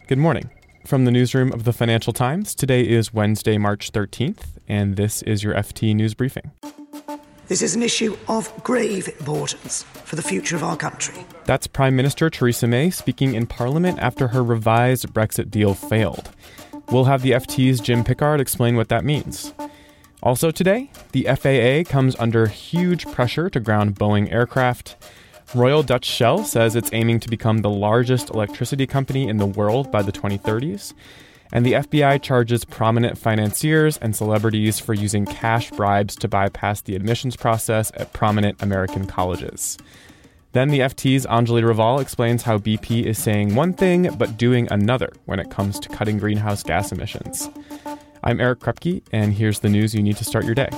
Good morning. From the newsroom of the Financial Times, today is Wednesday, March 13th, and this is your FT News Briefing. This is an issue of grave importance for the future of our country. That's Prime Minister Theresa May speaking in Parliament after her revised Brexit deal failed. We'll have the FT's Jim Pickard explain what that means. Also today, the FAA comes under huge pressure to ground Boeing aircraft. Royal Dutch Shell says it's aiming to become the largest electricity company in the world by the 2030s. And the FBI charges prominent financiers and celebrities for using cash bribes to bypass the admissions process at prominent American colleges. Then the FT's Anjali Raval explains how BP is saying one thing but doing another when it comes to cutting greenhouse gas emissions. I'm Eric Krupke, and here's the news you need to start your day.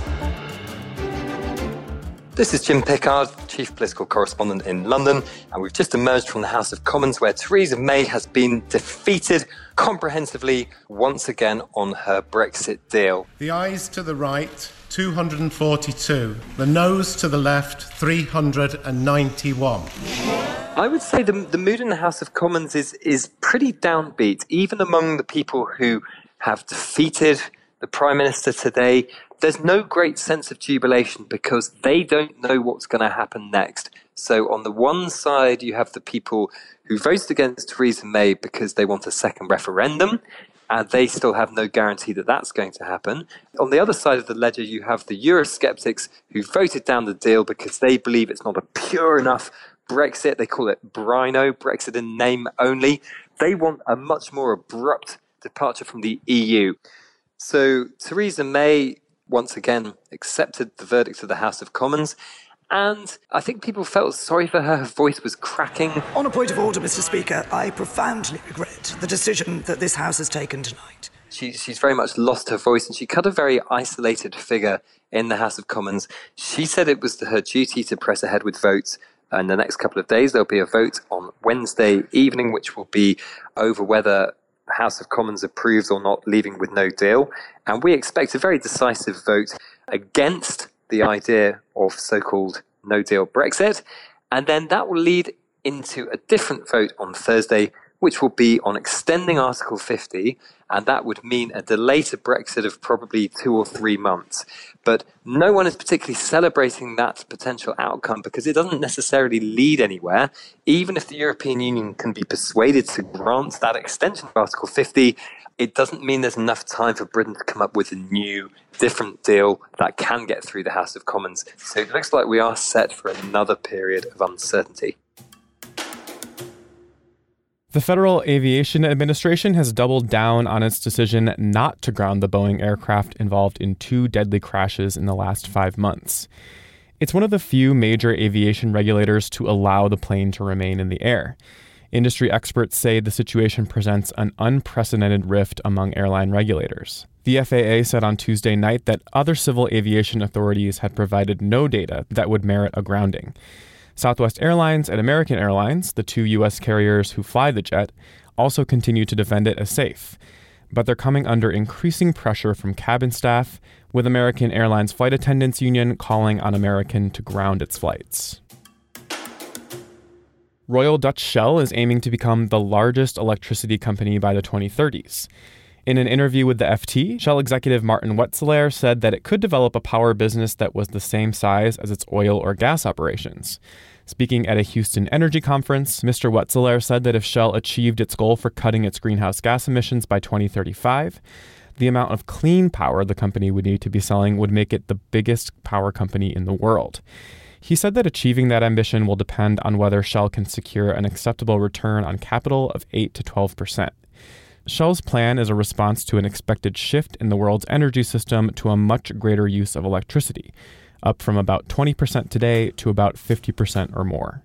This is Jim Pickard, Chief Political Correspondent in London, and we've just emerged from the House of Commons where Theresa May has been defeated comprehensively once again on her Brexit deal. The ayes to the right, 242. The noes to the left, 391. I would say the mood in the House of Commons is pretty downbeat, even among the people who have defeated the Prime Minister today. There's no great sense of jubilation because they don't know what's going to happen next. So on the one side, you have the people who voted against Theresa May because they want a second referendum, and they still have no guarantee that that's going to happen. On the other side of the ledger, you have the Eurosceptics who voted down the deal because they believe it's not a pure enough Brexit. They call it Brino, Brexit in name only. They want a much more abrupt departure from the EU. So Theresa May once again accepted the verdict of the House of Commons, and I think people felt sorry for her. Her voice was cracking. On a point of order, Mr. Speaker, I profoundly regret the decision that this House has taken tonight. She's very much lost her voice, and she cut a very isolated figure in the House of Commons. She said it was her duty to press ahead with votes. In the next couple of days, there'll be a vote on Wednesday evening, which will be over whether House of Commons approves or not leaving with no deal. And we expect a very decisive vote against the idea of so-called no-deal Brexit. And then that will lead into a different vote on Thursday, which will be on extending Article 50, and that would mean a delay to Brexit of probably 2 or 3 months. But no one is particularly celebrating that potential outcome because it doesn't necessarily lead anywhere. Even if the European Union can be persuaded to grant that extension of Article 50, it doesn't mean there's enough time for Britain to come up with a new, different deal that can get through the House of Commons. So it looks like we are set for another period of uncertainty. The Federal Aviation Administration has doubled down on its decision not to ground the Boeing aircraft involved in 2 deadly crashes in the last 5 months. It's one of the few major aviation regulators to allow the plane to remain in the air. Industry experts say the situation presents an unprecedented rift among airline regulators. The FAA said on Tuesday night that other civil aviation authorities had provided no data that would merit a grounding. Southwest Airlines and American Airlines, the 2 U.S. carriers who fly the jet, also continue to defend it as safe. But they're coming under increasing pressure from cabin staff, with American Airlines Flight Attendants Union calling on American to ground its flights. Royal Dutch Shell is aiming to become the largest electricity company by the 2030s. In an interview with the FT, Shell executive Martin Wetzelaar said that it could develop a power business that was the same size as its oil or gas operations. Speaking at a Houston energy conference, Mr. Wetzelaar said that if Shell achieved its goal for cutting its greenhouse gas emissions by 2035, the amount of clean power the company would need to be selling would make it the biggest power company in the world. He said that achieving that ambition will depend on whether Shell can secure an acceptable return on capital of 8 to 12%. Shell's plan is a response to an expected shift in the world's energy system to a much greater use of electricity, up from about 20% today to about 50% or more.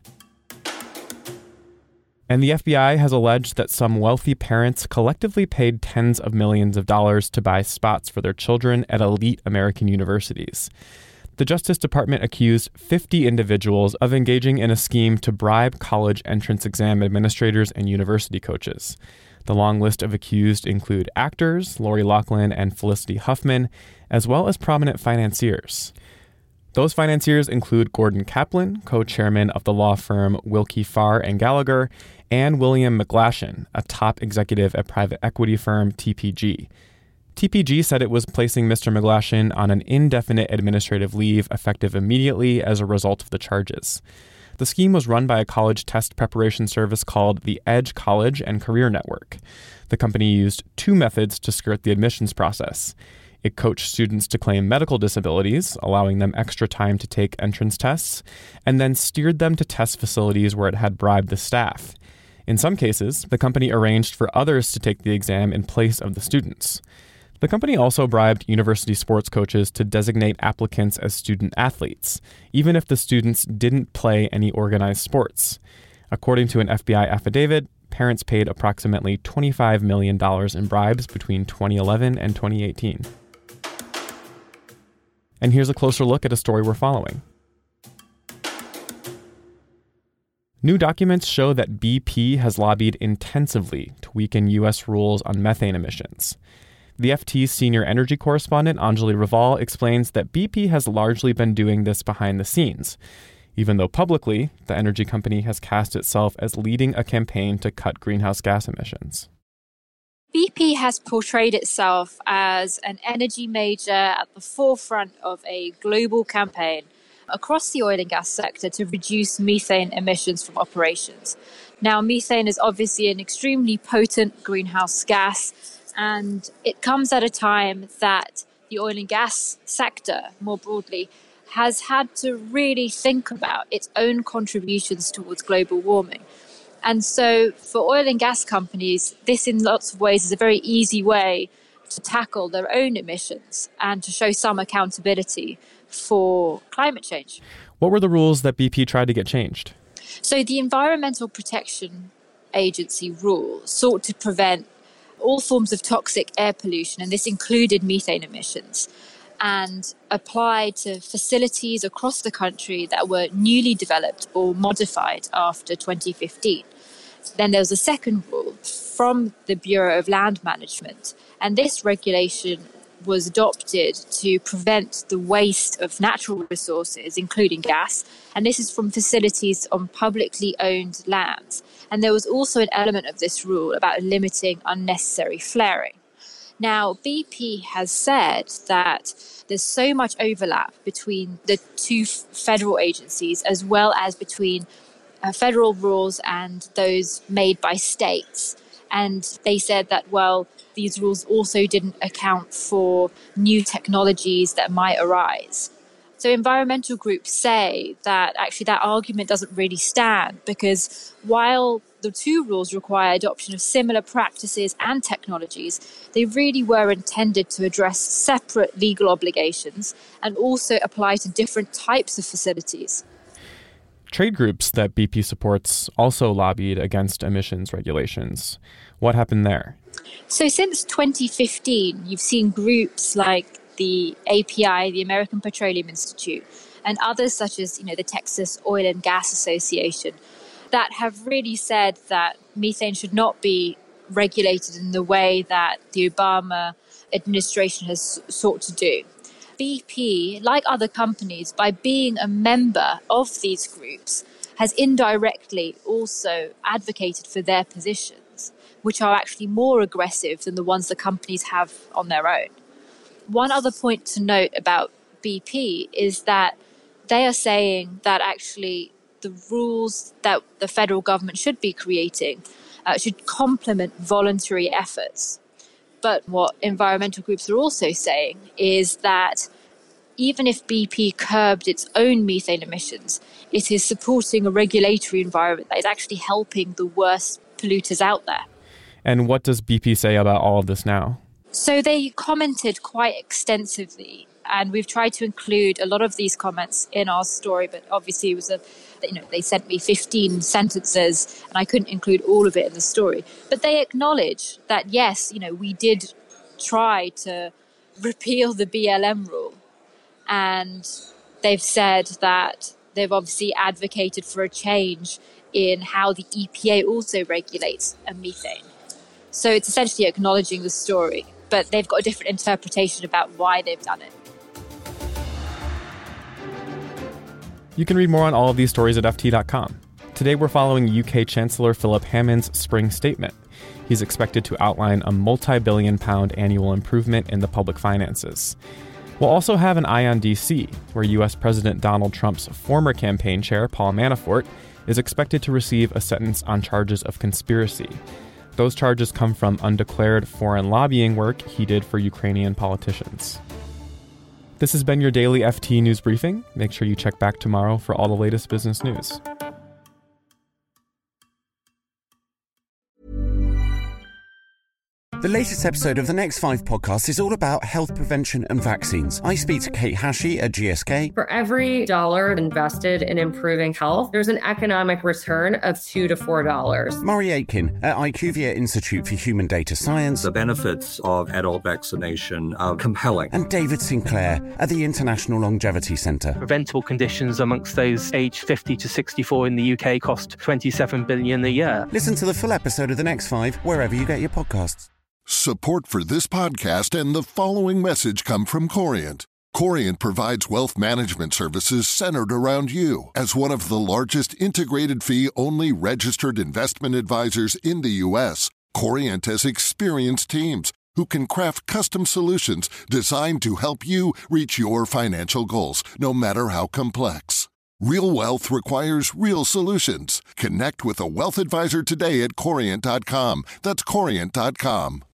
And the FBI has alleged that some wealthy parents collectively paid tens of millions of dollars to buy spots for their children at elite American universities. The Justice Department accused 50 individuals of engaging in a scheme to bribe college entrance exam administrators and university coaches. The long list of accused include actors, Lori Loughlin and Felicity Huffman, as well as prominent financiers. Those financiers include Gordon Kaplan, co-chairman of the law firm Willkie Farr and Gallagher, and William McGlashan, a top executive at private equity firm TPG. TPG said it was placing Mr. McGlashan on an indefinite administrative leave effective immediately as a result of the charges. The scheme was run by a college test preparation service called the Edge College and Career Network. The company used two methods to skirt the admissions process. It coached students to claim medical disabilities, allowing them extra time to take entrance tests, and then steered them to test facilities where it had bribed the staff. In some cases, the company arranged for others to take the exam in place of the students. The company also bribed university sports coaches to designate applicants as student athletes, even if the students didn't play any organized sports. According to an FBI affidavit, parents paid approximately $25 million in bribes between 2011 and 2018. And here's a closer look at a story we're following. New documents show that BP has lobbied intensively to weaken U.S. rules on methane emissions. The FT's senior energy correspondent, Anjali Raval, explains that BP has largely been doing this behind the scenes, even though publicly, the energy company has cast itself as leading a campaign to cut greenhouse gas emissions. BP has portrayed itself as an energy major at the forefront of a global campaign across the oil and gas sector to reduce methane emissions from operations. Now, methane is obviously an extremely potent greenhouse gas, and it comes at a time that the oil and gas sector, more broadly, has had to really think about its own contributions towards global warming. And so for oil and gas companies, this in lots of ways is a very easy way to tackle their own emissions and to show some accountability for climate change. What were the rules that BP tried to get changed? So the Environmental Protection Agency rule sought to prevent all forms of toxic air pollution, and this included methane emissions, and applied to facilities across the country that were newly developed or modified after 2015. Then there was a second rule from the Bureau of Land Management, and this regulation was adopted to prevent the waste of natural resources, including gas, and this is from facilities on publicly owned lands. And there was also an element of this rule about limiting unnecessary flaring. Now, BP has said that there's so much overlap between the two federal agencies as well as between federal rules and those made by states. And they said that, well, these rules also didn't account for new technologies that might arise. So environmental groups say that actually that argument doesn't really stand, because while the two rules require adoption of similar practices and technologies, they really were intended to address separate legal obligations and also apply to different types of facilities. Trade groups that BP supports also lobbied against emissions regulations. What happened there? So since 2015, you've seen groups like the API, the American Petroleum Institute, and others such as, the Texas Oil and Gas Association, that have really said that methane should not be regulated in the way that the Obama administration has sought to do. BP, like other companies, by being a member of these groups, has indirectly also advocated for their positions, which are actually more aggressive than the ones the companies have on their own. One other point to note about BP is that they are saying that actually the rules that the federal government should be creating should complement voluntary efforts. But what environmental groups are also saying is that even if BP curbed its own methane emissions, it is supporting a regulatory environment that is actually helping the worst polluters out there. And what does BP say about all of this now? So they commented quite extensively, and we've tried to include a lot of these comments in our story, but obviously it was they sent me 15 sentences and I couldn't include all of it in the story. But they acknowledge that, yes, we did try to repeal the BLM rule. And they've said that they've obviously advocated for a change in how the EPA also regulates methane. So it's essentially acknowledging the story, but they've got a different interpretation about why they've done it. You can read more on all of these stories at FT.com. Today we're following UK Chancellor Philip Hammond's spring statement. He's expected to outline a multi-billion-pound annual improvement in the public finances. We'll also have an eye on D.C., where U.S. President Donald Trump's former campaign chair, Paul Manafort, is expected to receive a sentence on charges of conspiracy. Those charges come from undeclared foreign lobbying work he did for Ukrainian politicians. This has been your daily FT News Briefing. Make sure you check back tomorrow for all the latest business news. The latest episode of the Next 5 podcast is all about health prevention and vaccines. I speak to Kate Hashey at GSK. For every dollar invested in improving health, there's an economic return of $2 to $4. Murray Aitken at IQVIA Institute for Human Data Science. The benefits of adult vaccination are compelling. And David Sinclair at the International Longevity Centre. Preventable conditions amongst those aged 50 to 64 in the UK cost $27 billion a year. Listen to the full episode of the Next 5 wherever you get your podcasts. Support for this podcast and the following message come from Corient. Corient provides wealth management services centered around you. As one of the largest integrated fee-only registered investment advisors in the U.S., Corient has experienced teams who can craft custom solutions designed to help you reach your financial goals, no matter how complex. Real wealth requires real solutions. Connect with a wealth advisor today at Corient.com. That's Corient.com.